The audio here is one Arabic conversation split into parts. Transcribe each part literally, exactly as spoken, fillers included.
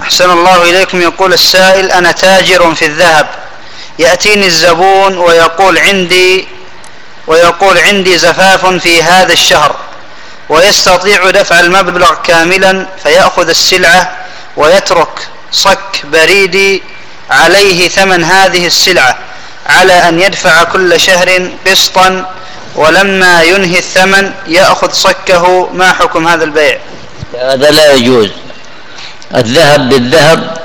أحسن الله إليكم. يقول السائل: أنا تاجر في الذهب، يأتيني الزبون ويقول عندي ويقول عندي زفاف في هذا الشهر، ويستطيع دفع المبلغ كاملا فيأخذ السلعة ويترك صك بريدي عليه ثمن هذه السلعة على أن يدفع كل شهر قسطا، ولما ينهي الثمن يأخذ صكه. ما حكم هذا البيع؟ هذا لا يجوز. الذهب بالذهب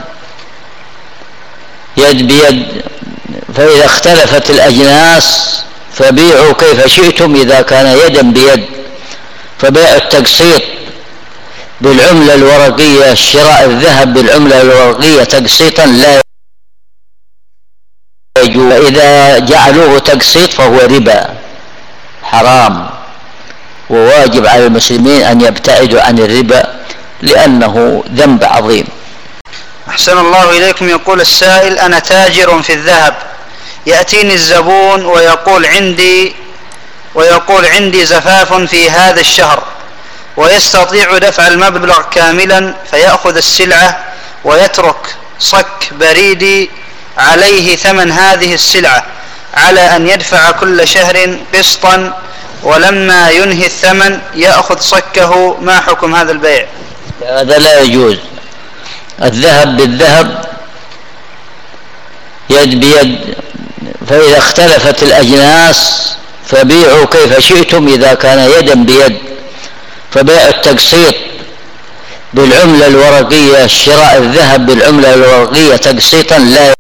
يد بيد، فإذا اختلفت الأجناس فبيعوا كيف شئتم إذا كان يدا بيد. فبيع التقسيط بالعملة الورقية، شراء الذهب بالعملة الورقية تقسيطا لا يجوز. إذا جعلوه تقسيط فهو ربا حرام، وواجب على المسلمين أن يبتعدوا عن الربا لأنه ذنب عظيم. أحسن الله إليكم. يقول السائل: أنا تاجر في الذهب، يأتيني الزبون ويقول عندي ويقول عندي زفاف في هذا الشهر، ويستطيع دفع المبلغ كاملا فيأخذ السلعة ويترك صك بريدي عليه ثمن هذه السلعة على أن يدفع كل شهر قسطا، ولما ينهي الثمن يأخذ صكه. ما حكم هذا البيع؟ هذا لا يجوز. الذهب بالذهب يد بيد، فإذا اختلفت الأجناس فبيعوا كيف شئتم إذا كان يدا بيد. فبيع التقسيط بالعملة الورقية، شراء الذهب بالعملة الورقية تقسيطا لا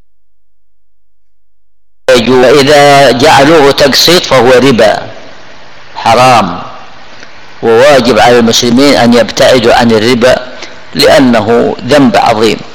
يجوز. إذا جعلوه تقسيط فهو ربا حرام، وواجب على المسلمين أن يبتعدوا عن الربا لأنه ذنب عظيم.